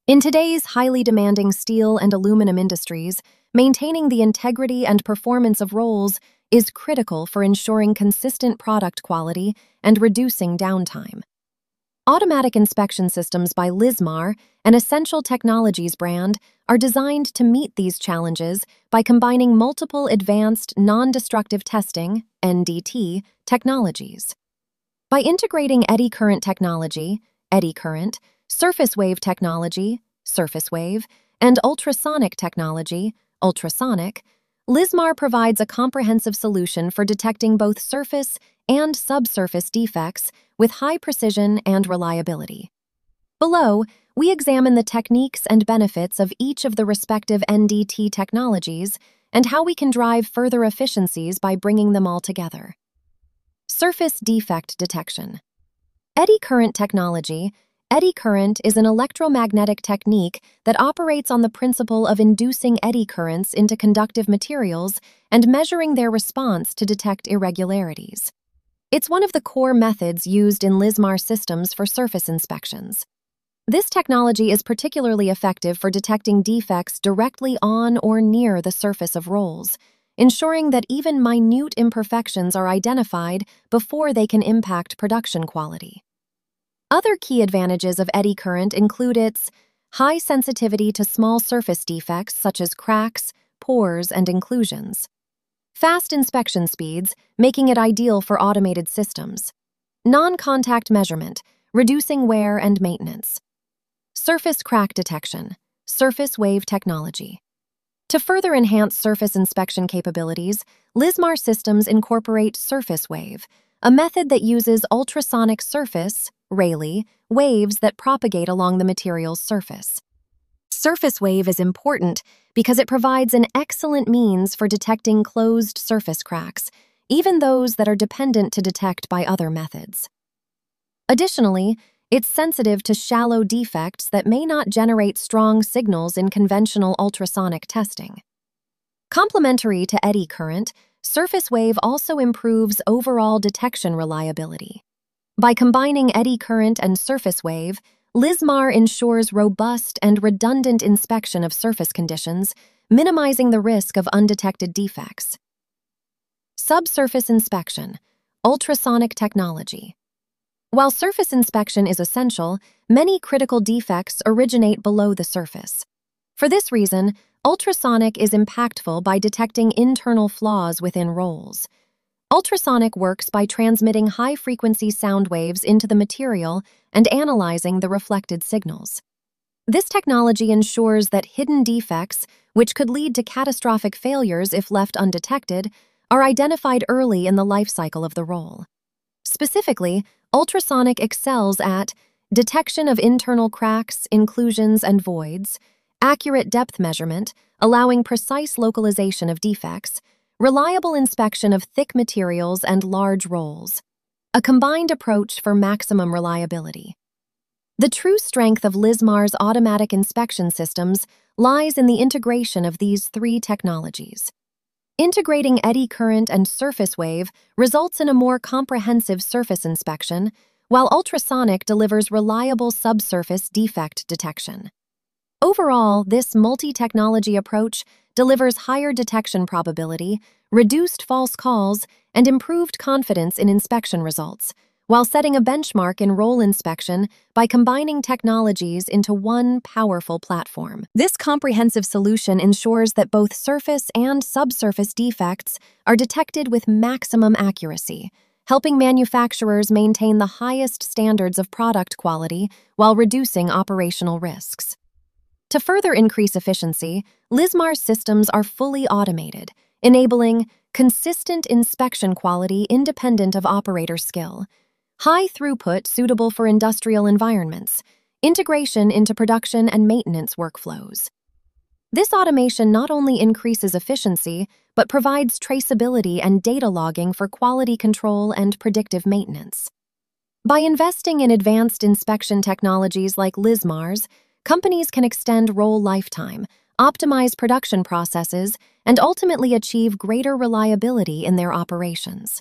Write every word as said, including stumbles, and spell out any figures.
In today's highly demanding steel and aluminum industries, maintaining the integrity and performance of rolls is critical for ensuring consistent product quality and reducing downtime. Automatic inspection systems by Lizmar, an Essential Technologies brand, are designed to meet these challenges by combining multiple advanced non-destructive testing (N D T) technologies. By integrating eddy current technology, eddy current, surface wave technology, surface wave, and ultrasonic technology, ultrasonic, Lizmar provides a comprehensive solution for detecting both surface and subsurface defects with high precision and reliability. Below, we examine the techniques and benefits of each of the respective N D T technologies and how we can drive further efficiencies by bringing them all together. Surface defect detection. Eddy current technology. Eddy current is an electromagnetic technique that operates on the principle of inducing eddy currents into conductive materials and measuring their response to detect irregularities. It's one of the core methods used in Lizmar systems for surface inspections. This technology is particularly effective for detecting defects directly on or near the surface of rolls, ensuring that even minute imperfections are identified before they can impact production quality. Other key advantages of eddy current include its high sensitivity to small surface defects such as cracks, pores, and inclusions, fast inspection speeds, making it ideal for automated systems, non-contact measurement, reducing wear and maintenance, surface crack detection, surface wave technology. To further enhance surface inspection capabilities, Lizmar systems incorporate surface wave, a method that uses ultrasonic surface Rayleigh, waves that propagate along the material's surface. Surface wave is important because it provides an excellent means for detecting closed surface cracks, even those that are dependent to detect by other methods. Additionally, it's sensitive to shallow defects that may not generate strong signals in conventional ultrasonic testing. Complementary to eddy current, surface wave also improves overall detection reliability. By combining eddy current and surface wave, Lizmar ensures robust and redundant inspection of surface conditions, minimizing the risk of undetected defects. Subsurface inspection, ultrasonic technology. While surface inspection is essential, many critical defects originate below the surface. For this reason, ultrasonic is impactful by detecting internal flaws within rolls. Ultrasonic works by transmitting high-frequency sound waves into the material and analyzing the reflected signals. This technology ensures that hidden defects, which could lead to catastrophic failures if left undetected, are identified early in the life cycle of the roll. Specifically, ultrasonic excels at detection of internal cracks, inclusions, and voids, accurate depth measurement, allowing precise localization of defects, reliable inspection of thick materials and large rolls, a combined approach for maximum reliability. The true strength of Lizmar's automatic inspection systems lies in the integration of these three technologies. Integrating eddy current and surface wave results in a more comprehensive surface inspection, while ultrasonic delivers reliable subsurface defect detection. Overall, this multi-technology approach delivers higher detection probability, reduced false calls, and improved confidence in inspection results, while setting a benchmark in roll inspection by combining technologies into one powerful platform. This comprehensive solution ensures that both surface and subsurface defects are detected with maximum accuracy, helping manufacturers maintain the highest standards of product quality while reducing operational risks. To further increase efficiency, Lizmar's systems are fully automated, enabling consistent inspection quality independent of operator skill, high throughput suitable for industrial environments, integration into production and maintenance workflows. This automation not only increases efficiency, but provides traceability and data logging for quality control and predictive maintenance. By investing in advanced inspection technologies like Lizmar's, companies can extend roll lifetime, optimize production processes, and ultimately achieve greater reliability in their operations.